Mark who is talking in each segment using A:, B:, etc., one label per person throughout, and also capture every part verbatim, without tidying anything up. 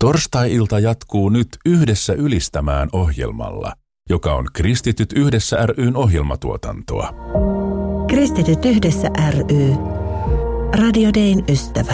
A: Torstai-ilta jatkuu nyt Yhdessä ylistämään ohjelmalla, joka on Kristityt yhdessä ry:n ohjelmatuotantoa.
B: Kristityt yhdessä ry. Radio Dayn ystävä.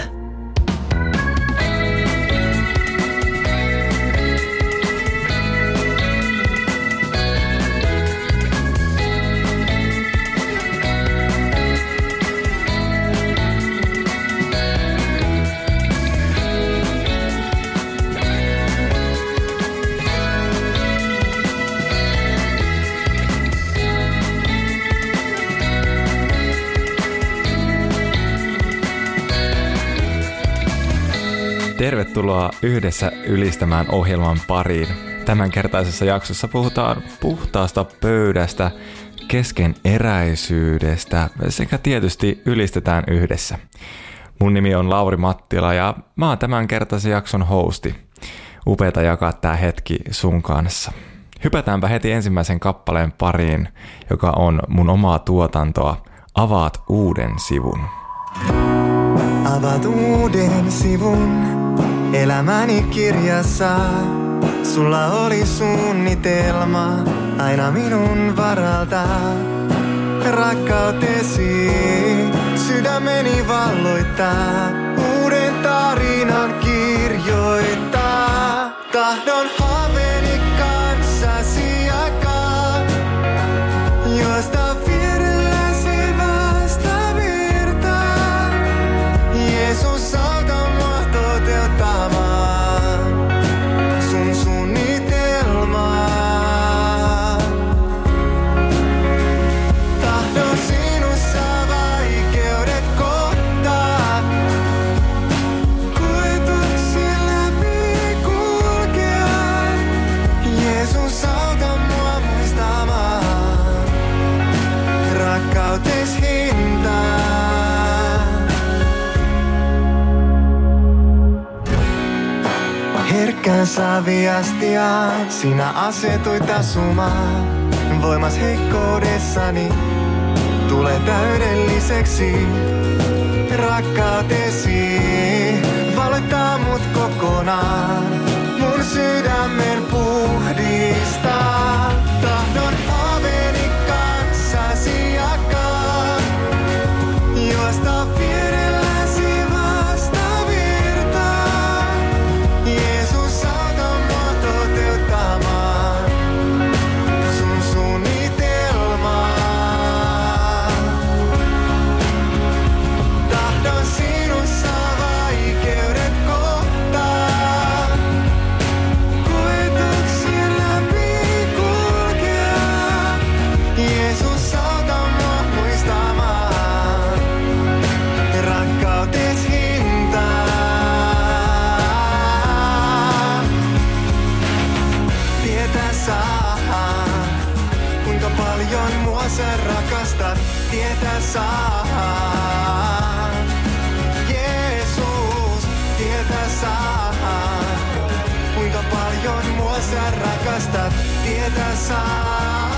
C: Tervetuloa Yhdessä ylistämään ohjelman pariin. Tämänkertaisessa jaksossa puhutaan puhtaasta pöydästä, keskeneräisyydestä sekä tietysti ylistetään yhdessä. Mun nimi on Lauri Mattila ja mä oon tämänkertaisen jakson hosti. Upeata jakaa tää hetki sun kanssa. Hypätäänpä heti ensimmäisen kappaleen pariin, joka on mun omaa tuotantoa. Avaat uuden sivun.
D: Avaat uuden sivun elämäni kirjassa. Sulla oli suunnitelma aina minun varalta. Rakkautesi sydämeni valloittaa. Uuden tarinan kirjoittaa. Tahdon haaveeni kanssasi jakaa, josta vierelläsi vasta virtaa. Jeesus, auta mua toteuttamaan sun suunnitelmaa. Tahdon sinussa vaikeudet kohtaa, koetuksia läpi kulkea. Jeesus, auta mua muistamaan rakkautes hintaa. Herkkään saviastia sinä asetuit asumaan. Voimas heikkoudessani tule täydelliseksi. Rakkautesi valottaa mut kokonaan. Mun sydämen puhdistaa. Tahdon haaveeni kanssasi jakaa, josta vierelläsi vasta virtaa. Jeesus, auta mua toteuttamaan sun suunnitelmaa. Tahdon sinussa vaikeudet kohtaa, koetuksia läpi kulkea. Jeesus, auta mua muistamaan rakkautes hintaa. Tietää saa, kuinka paljon mua sä rakastat. Tietää saa, Jeesus. Tietää saa, kuinka paljon mua sä rakastat. Tietää saa.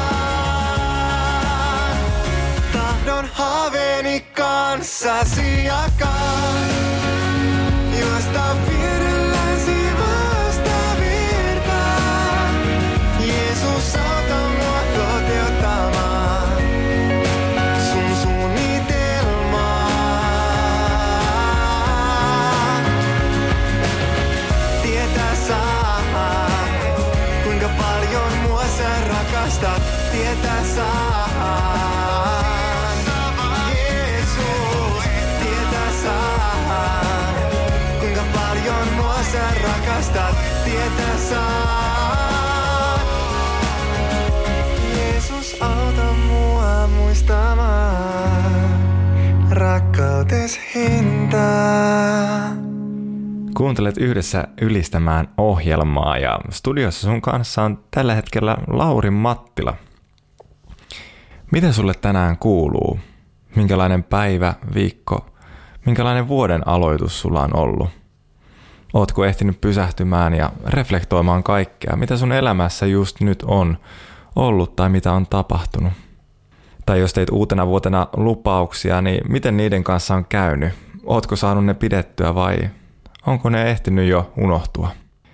D: Tahdon haaveeni kanssasi jakaa, josta vierelläsi vasta virtaa. Jeesus, auta mua toteuttamaan sun suunnitelmaa. Tietää saa, kuinka paljon mua sä rakastat. Tietää saa, Jeesus. Tietää saa, kuinka paljon mua sä rakastat. Tietää saa. Jeesus, auta mua muistamaan rakkautes hintaa.
C: Kuuntelet Yhdessä ylistämään ohjelmaa ja studiossa sun kanssa on tällä hetkellä Lauri Mattila. Miten sulle tänään kuuluu? Minkälainen päivä, viikko, minkälainen vuoden aloitus sulla on ollut? Ootko ehtinyt pysähtymään ja reflektoimaan kaikkea, mitä sun elämässä just nyt on ollut tai mitä on tapahtunut? Tai jos teit uutena vuotena lupauksia, niin miten niiden kanssa on käynyt? Ootko saanut ne pidettyä vai onko ne ehtinyt jo unohtua?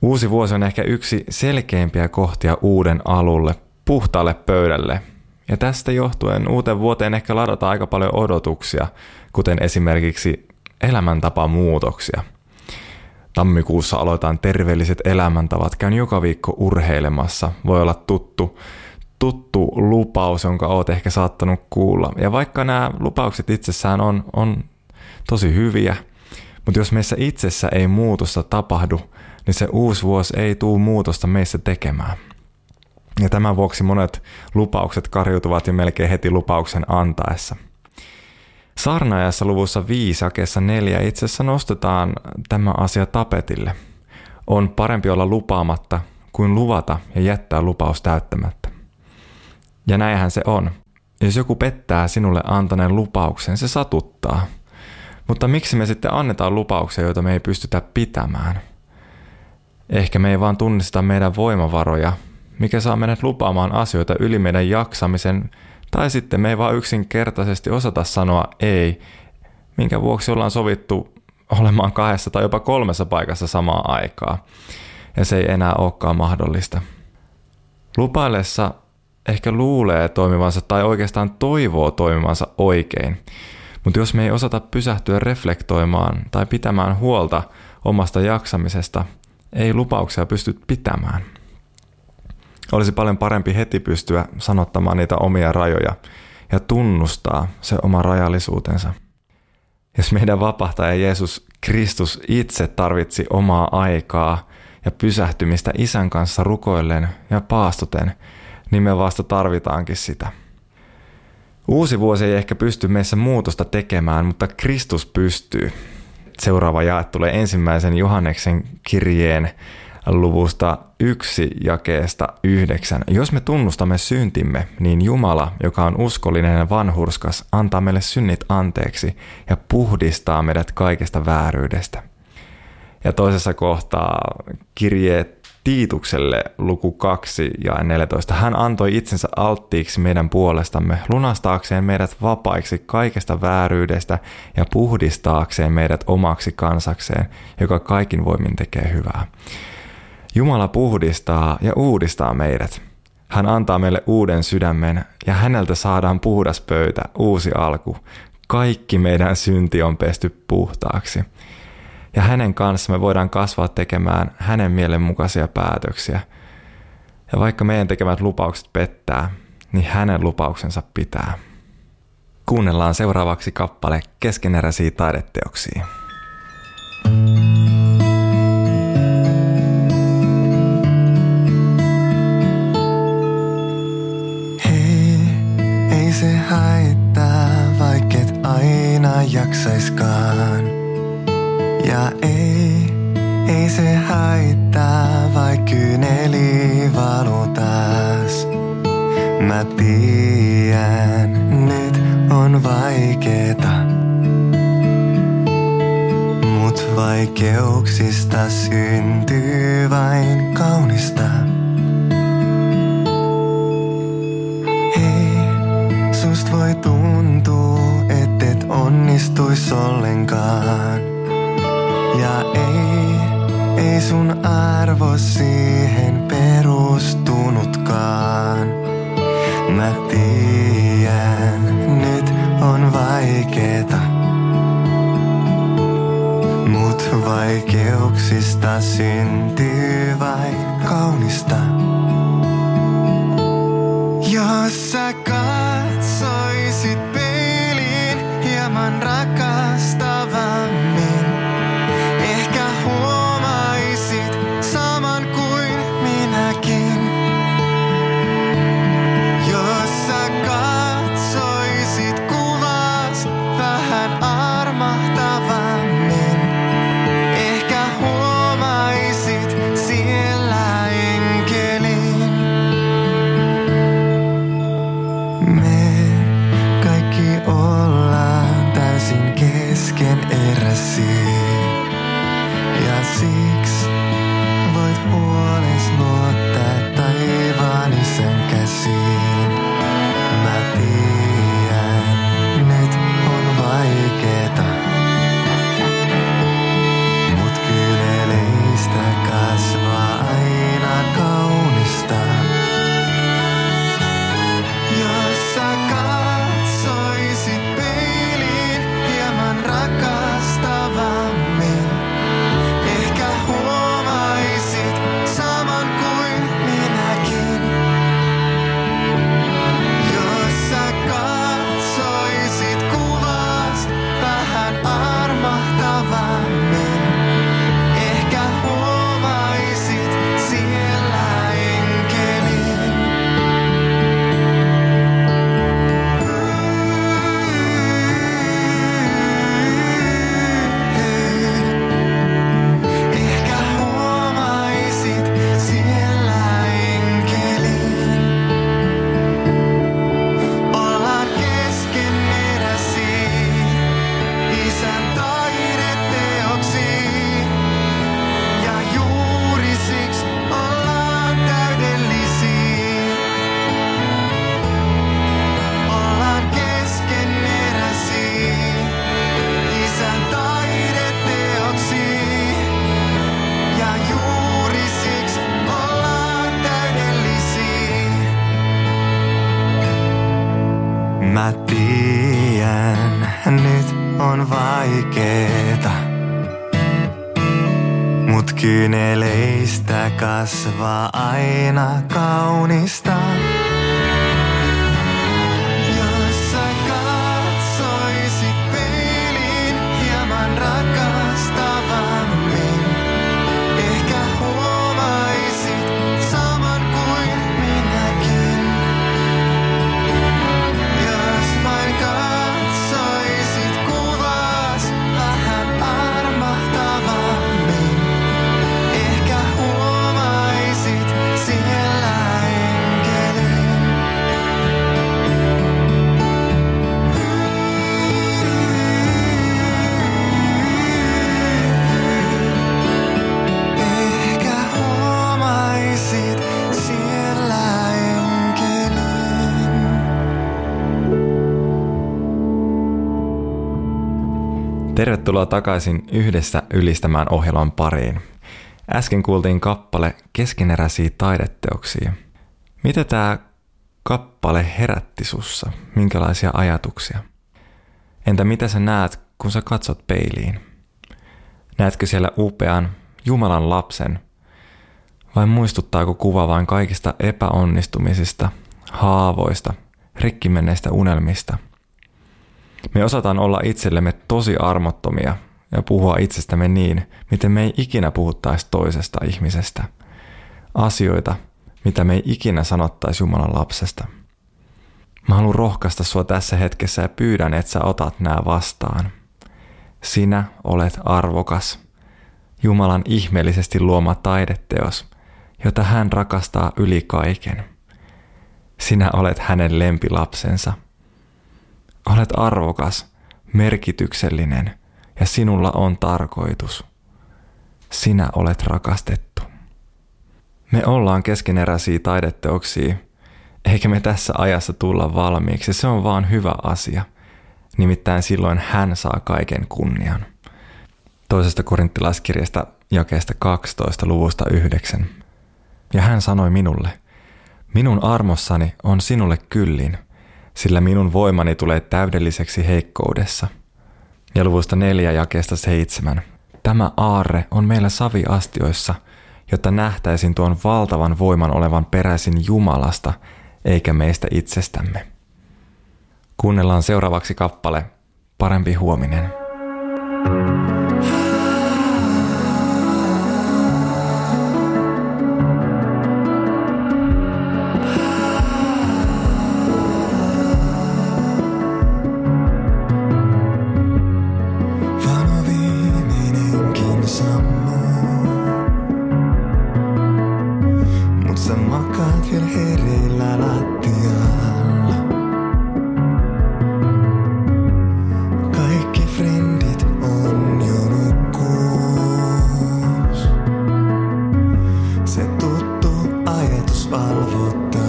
C: Uusi vuosi on ehkä yksi selkeimpiä kohtia uuden alulle, puhtaalle pöydälle. Ja tästä johtuen uuteen vuoteen ehkä ladataan aika paljon odotuksia, kuten esimerkiksi elämäntapamuutoksia. Tammikuussa aloitetaan terveelliset elämäntavat, käyn joka viikko urheilemassa, voi olla tuttu, tuttu lupaus, jonka oot ehkä saattanut kuulla. Ja vaikka nämä lupaukset itsessään on, on tosi hyviä, mutta jos meissä itsessä ei muutosta tapahdu, niin se uusi vuosi ei tule muutosta meissä tekemään. Ja tämän vuoksi monet lupaukset karjutuvat jo melkein heti lupauksen antaessa. Saarnaajassa luvussa viisi jakeessa neljä itse asiassa nostetaan tämä asia tapetille. On parempi olla lupaamatta kuin luvata ja jättää lupaus täyttämättä. Ja näinhän se on. Jos joku pettää sinulle antaneen lupauksen, se satuttaa. Mutta miksi me sitten annetaan lupauksia, joita me ei pystytä pitämään? Ehkä me ei vaan tunnista meidän voimavaroja, mikä saa meidät lupaamaan asioita yli meidän jaksamisen, tai sitten me ei vaan yksinkertaisesti osata sanoa ei, minkä vuoksi ollaan sovittu olemaan kahdessa tai jopa kolmessa paikassa samaan aikaan, ja se ei enää olekaan mahdollista. Lupaillessa ehkä luulee toimivansa tai oikeastaan toivoo toimivansa oikein, mutta jos me ei osata pysähtyä reflektoimaan tai pitämään huolta omasta jaksamisesta, ei lupauksia pysty pitämään. Olisi paljon parempi heti pystyä sanottamaan niitä omia rajoja ja tunnustaa se oma rajallisuutensa. Jos meidän vapahtaja Jeesus Kristus itse tarvitsi omaa aikaa ja pysähtymistä Isän kanssa rukoillen ja paastoten, niin me vasta tarvitaankin sitä. Uusi vuosi ei ehkä pysty meissä muutosta tekemään, mutta Kristus pystyy. Seuraava jae tulee ensimmäisen Johanneksen kirjeen luvusta yksi jakeesta yhdeksän. Jos me tunnustamme syntimme, niin Jumala, joka on uskollinen ja vanhurskas, antaa meille synnit anteeksi ja puhdistaa meidät kaikesta vääryydestä. Ja toisessa kohtaa kirjeet Tiitukselle luku kaksi ja neljätoista. Hän antoi itsensä alttiiksi meidän puolestamme, lunastaakseen meidät vapaiksi kaikesta vääryydestä ja puhdistaakseen meidät omaksi kansakseen, joka kaikin voimin tekee hyvää. Jumala puhdistaa ja uudistaa meidät. Hän antaa meille uuden sydämen ja häneltä saadaan puhdas pöytä, uusi alku. Kaikki meidän synti on pesty puhtaaksi. Ja hänen kanssa me voidaan kasvaa tekemään hänen mielenmukaisia päätöksiä. Ja vaikka meidän tekemät lupaukset pettää, niin hänen lupauksensa pitää. Kuunnellaan seuraavaksi kappale Keskeneräisiä taideteoksia.
D: Hei, ei se haittaa, vaikket aina jaksaiskaan. Ja ei, ei se haittaa, vaik kyyneli valu taas. Mä tiedän, nyt on vaikeeta. Mut vaikeuksista syntyy vain kaunista. Hei, sust voi tuntua, ettet onnistuis ollenkaan. Ja ei, ei sun arvo siihen perustunutkaan. Mä tiedän, nyt on vaikeeta. Mut vaikeuksista syntyy vain kaunista. Jos sä katsoisit peiliin hieman rakastavammin, mut kyyneleistä kasvaa aina kaunista. Jos sä katsoisit peiliin hieman rakastavammin, ehkä huomaisit saman kuin minäkin. Jos vain katsoisit kuvas vähän armahtavammin, ehkä huomaisit siellä enkelin. Ehkä huomaisit siellä enkelin.
C: Tervetuloa takaisin Yhdessä ylistämään ohjelman pariin. Äsken kuultiin kappale Keskeneräisiä taideteoksia. Mitä tämä kappale herätti sussa? Minkälaisia ajatuksia? Entä mitä sä näet, kun sä katsot peiliin? Näetkö siellä upean Jumalan lapsen? Vai muistuttaako kuva vain kaikista epäonnistumisista, haavoista, rikkimenneistä unelmista? Me osataan olla itsellemme tosi armottomia ja puhua itsestämme niin, miten me ei ikinä puhuttaisi toisesta ihmisestä. Asioita, mitä me ei ikinä sanottaisi Jumalan lapsesta. Mä haluan rohkaista sua tässä hetkessä ja pyydän, että sä otat nämä vastaan. Sinä olet arvokas. Jumalan ihmeellisesti luoma taideteos, jota hän rakastaa yli kaiken. Sinä olet hänen lempilapsensa. Olet arvokas, merkityksellinen ja sinulla on tarkoitus. Sinä olet rakastettu. Me ollaan keskeneräisiä taideteoksia, eikä me tässä ajassa tulla valmiiksi. Se on vaan hyvä asia. Nimittäin silloin hän saa kaiken kunnian. Toisesta korinttilaiskirjasta jakeesta kaksitoista luvusta yhdeksän. Ja hän sanoi minulle, minun armossani on sinulle kyllin, sillä minun voimani tulee täydelliseksi heikkoudessa. Ja luvusta neljä jakeesta seitsemän. Tämä aarre on meillä saviastioissa, jotta nähtäisin tuon valtavan voiman olevan peräisin Jumalasta, eikä meistä itsestämme. Kuunnellaan seuraavaksi kappale Parempi huominen.
D: Valo viimeinenkin sammuu, mut sä makaat vielä hereillä lattialla. Kaikki frendit on jo nukkuus. Se tuttu ajatus valvottaa.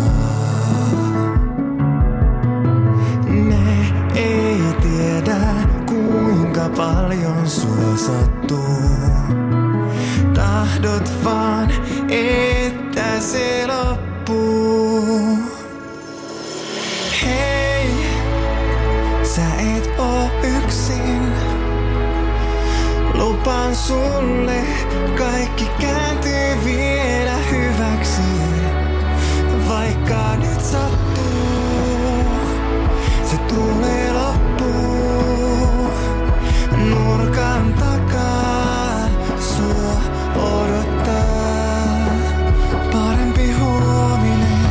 D: Ne ei tiedä kuinka paljon sua sattuu. Tahdot vaan, että se loppuu. Hei, sä et oo yksin. Lupaan sulle, kaikki kääntyy vielä hyväksi. Vaikka nyt sattuu, se tulee loppuun. Nurkan takaa sua odottaa parempi huominen.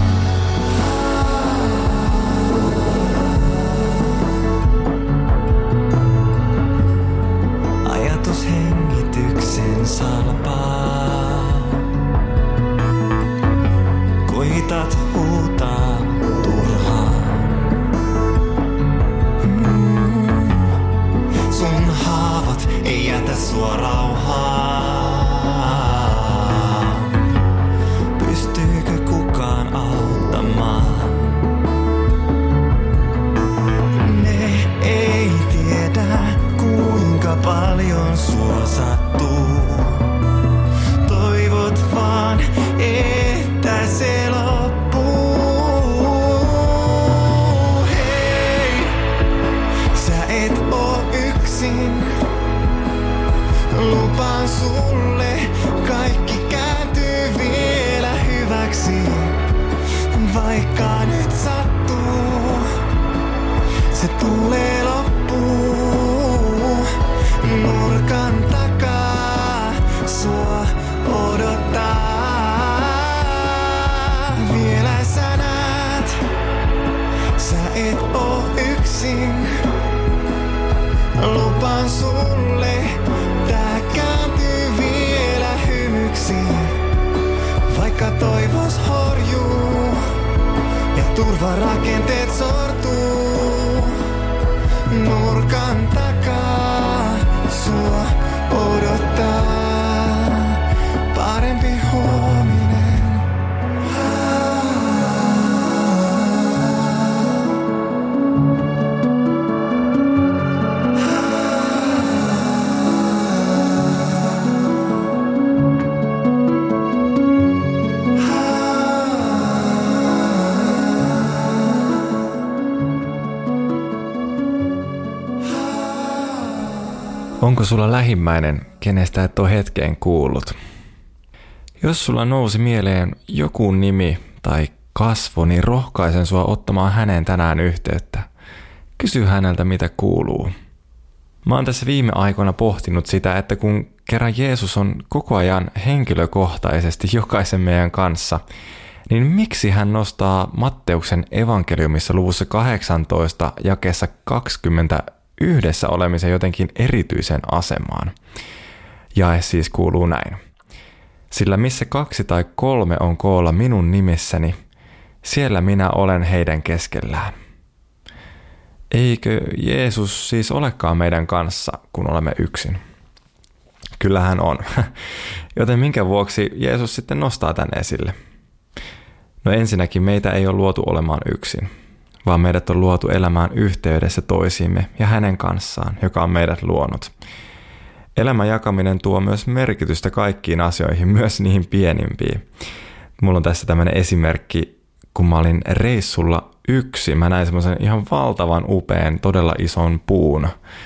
D: Ajatus hengityksen salaa. odottaa. Vielä sä näet, sä et oo yksin. Lupaan sulle, tää kääntyy vielä hymyksi. Vaikka toivos horjuu ja turvarakenteet sortuu, nurkan takaa sua odottaa parempi huominen.
C: Onko sulla lähimmäinen, kenestä et ole hetkeen kuullut? Jos sulla nousi mieleen joku nimi tai kasvo, niin rohkaisen sua ottamaan häneen tänään yhteyttä. Kysy häneltä, mitä kuuluu. Mä oon tässä viime aikoina pohtinut sitä, että kun kerran Jeesus on koko ajan henkilökohtaisesti jokaisen meidän kanssa, niin miksi hän nostaa Matteuksen evankeliumissa luvussa kahdeksantoista jakeessa kaksikymmentä yhdessä olemisen jotenkin erityisen asemaan? Jae siis kuuluu näin. Sillä missä kaksi tai kolme on koolla minun nimissäni, siellä minä olen heidän keskellään. Eikö Jeesus siis olekaan meidän kanssa, kun olemme yksin? Kyllähän on. Joten minkä vuoksi Jeesus sitten nostaa tän esille? No ensinnäkin meitä ei ole luotu olemaan yksin, vaan meidät on luotu elämään yhteydessä toisiimme ja hänen kanssaan, joka on meidät luonut. Elämän jakaminen tuo myös merkitystä kaikkiin asioihin, myös niihin pienimpiin. Mulla on tässä tämmöinen esimerkki, kun mä olin reissulla yksin. Mä näin semmoisen ihan valtavan upean, todella ison puun.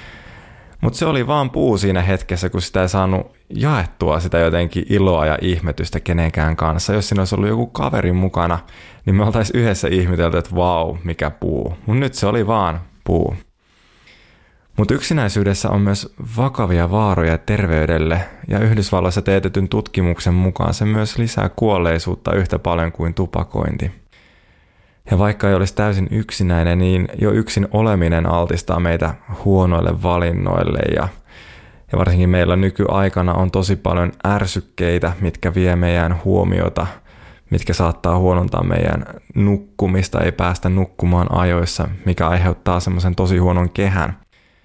C: Mutta se oli vaan puu siinä hetkessä, kun sitä ei saanut jaettua sitä jotenkin iloa ja ihmetystä kenenkään kanssa. Jos siinä olisi ollut joku kaveri mukana, niin me oltaisiin yhdessä ihmetelty, että vau, mikä puu. Mutta nyt se oli vaan puu. Mutta yksinäisyydessä on myös vakavia vaaroja terveydelle, ja Yhdysvalloissa teetetyn tutkimuksen mukaan se myös lisää kuolleisuutta yhtä paljon kuin tupakointi. Ja vaikka ei olisi täysin yksinäinen, niin jo yksin oleminen altistaa meitä huonoille valinnoille, ja, ja varsinkin meillä nykyaikana on tosi paljon ärsykkeitä, mitkä vie meidän huomiota, mitkä saattaa huonontaa meidän nukkumista, ei päästä nukkumaan ajoissa, mikä aiheuttaa semmoisen tosi huonon kehän.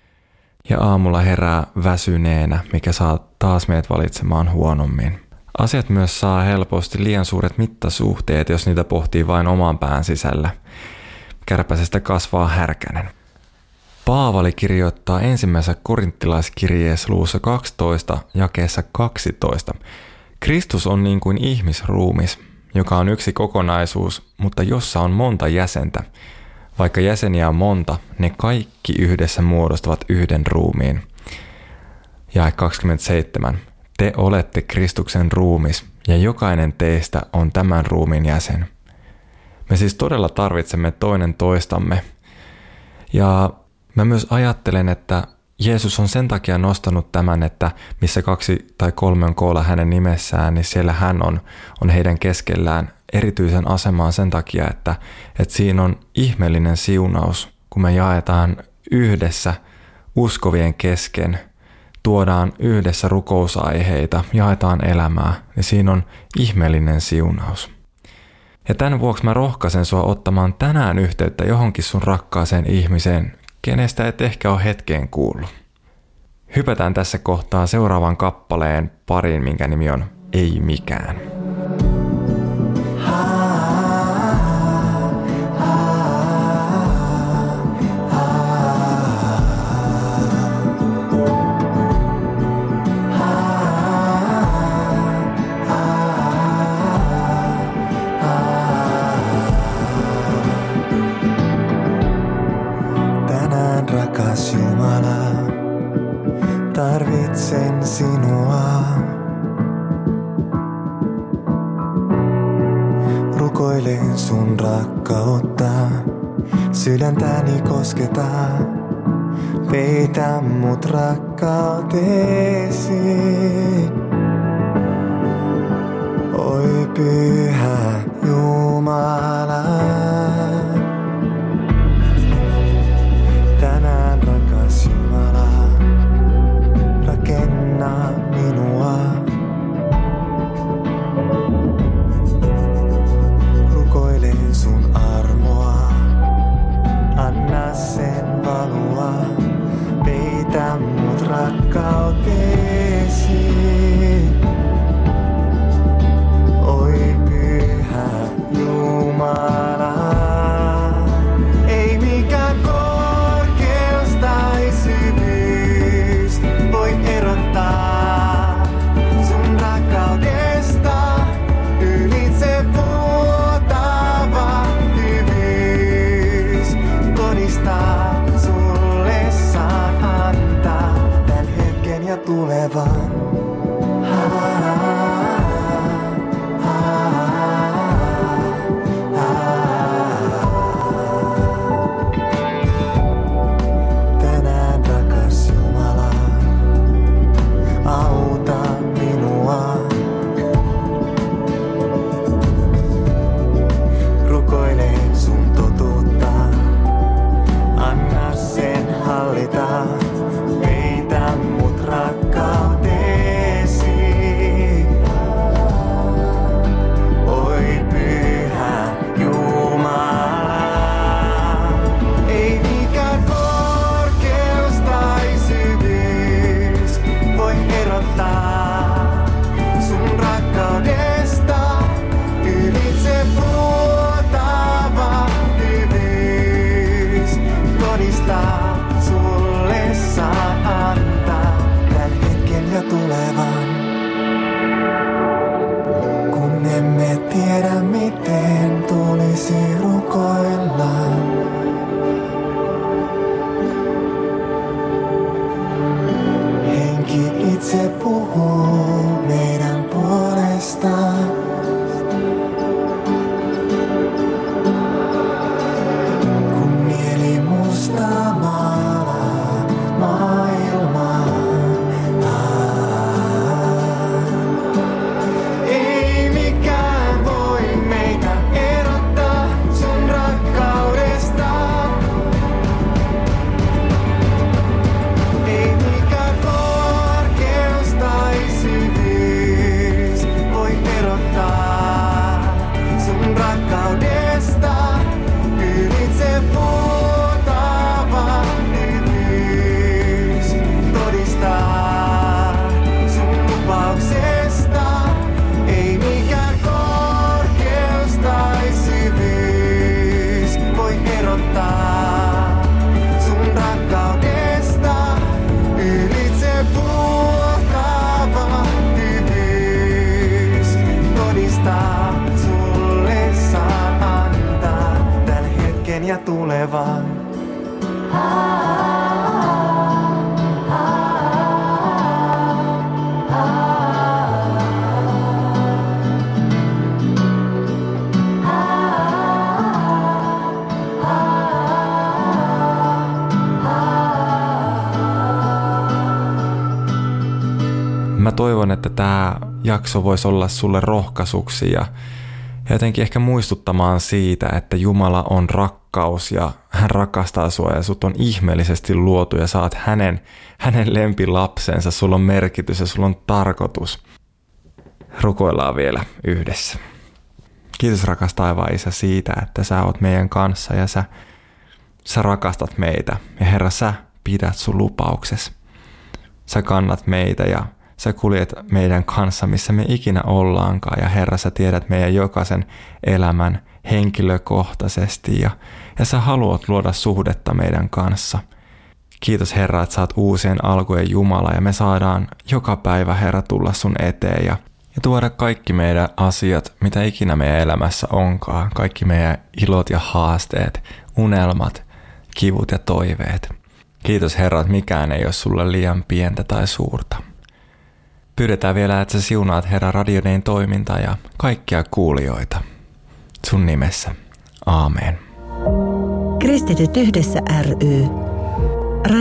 C: Ja aamulla herää väsyneenä, mikä saa taas meidät valitsemaan huonommin. Asiat myös saa helposti liian suuret mittasuhteet, jos niitä pohtii vain oman pään sisällä. Kärpäsestä kasvaa härkänen. Paavali kirjoittaa ensimmäisessä korinttilaiskirjeessä luvussa kaksitoista jakeessa kaksitoista. Kristus on niin kuin ihmisruumis, joka on yksi kokonaisuus, mutta jossa on monta jäsentä. Vaikka jäseniä on monta, ne kaikki yhdessä muodostavat yhden ruumiin. Jae kaksikymmentäseitsemän. Te olette Kristuksen ruumis, ja jokainen teistä on tämän ruumiin jäsen. Me siis todella tarvitsemme toinen toistamme. Ja mä myös ajattelen, että Jeesus on sen takia nostanut tämän, että missä kaksi tai kolme on koolla hänen nimessään, niin siellä hän on, on heidän keskellään erityisen asemaan sen takia, että, että siinä on ihmeellinen siunaus, kun me jaetaan yhdessä uskovien kesken, tuodaan yhdessä rukousaiheita, jaetaan elämää, niin siinä on ihmeellinen siunaus. Ja tämän vuoksi mä rohkaisen sua ottamaan tänään yhteyttä johonkin sun rakkaaseen ihmiseen, kenestä et ehkä ole hetkeen kuullut. Hypätään tässä kohtaa seuraavan kappaleen pariin, minkä nimi on Ei mikään.
D: Rakas Jumala, tarvitsen sinua. Rukoilen sun rakkautta, sydäntäni kosketa. Peitä mut rakkauteesi. Pyhä Jumala, tänään rakas Jumala, rakenna minua. Rukoilen sun armoa, anna sen valua, peitä mut rakkauteesi. Oi Pyhä Jumala, ei mikään korkeus tai syvyys voi erottaa sun rakkaudesta. Ylitse vuotava hyvyys todistaa sulle saan antaa tän hetken ja tulevan. Tänään rakas Jumala, auta minua. Rukoilen sun totuutta, anna sen hallita, peitä mut rakkauteesi. Oi Pyhä Jumala, ei mikään korkeus tai syvyys voi erottaa sun rakkaudesta. Ylitse vuotava hyvyys todistaa sulle saan antaa tän hetken ja tulevan. Kun emme tiedä miten tulisi rukoilla, henki itse puhuu meidän puolestaan. Kun mieli musta maalaa maailmaa, ei mikään voi meitä erottaa sun rakkaudesta. Ei mikään korkeus tai syvyys voi erottaa sun rakkaudesta. Ylitse vuotava hyvyys todistaa sun lupauksesta. Ei mikään korkeus tai syvyys voi erottaa sun rakkaudesta. Ylitse vuotava hyvyys todistaa sulle saan antaa tän hetken ja tulevan.
C: Mä toivon, että tää jakso voisi olla sulle rohkaisuksi ja jotenkin ehkä muistuttamaan siitä, että Jumala on rakkaus ja hän rakastaa sua ja sut on ihmeellisesti luotu ja sä oot hänen, hänen lempilapsensa, sulla on merkitys ja sulla on tarkoitus. Rukoillaan vielä yhdessä. Kiitos rakas taivaan Isä siitä, että sä oot meidän kanssa ja sä, sä rakastat meitä ja Herra sä pidät sun lupauksesi. Sä kannat meitä ja sä kuljet meidän kanssa, missä me ikinä ollaankaan ja Herra, sä tiedät meidän jokaisen elämän henkilökohtaisesti ja, ja sä haluat luoda suhdetta meidän kanssa. Kiitos Herra, että sä oot uusien alkujen Jumala ja me saadaan joka päivä Herra tulla sun eteen ja, ja tuoda kaikki meidän asiat, mitä ikinä meidän elämässä onkaan, kaikki meidän ilot ja haasteet, unelmat, kivut ja toiveet. Kiitos Herra, että mikään ei ole sulle liian pientä tai suurta. Pyydetään vielä, että sä siunaat Herra Radio Dayn toimintaa ja kaikkia kuulijoita. Sun nimessä. Aamen.
B: Kristityt yhdessä ry.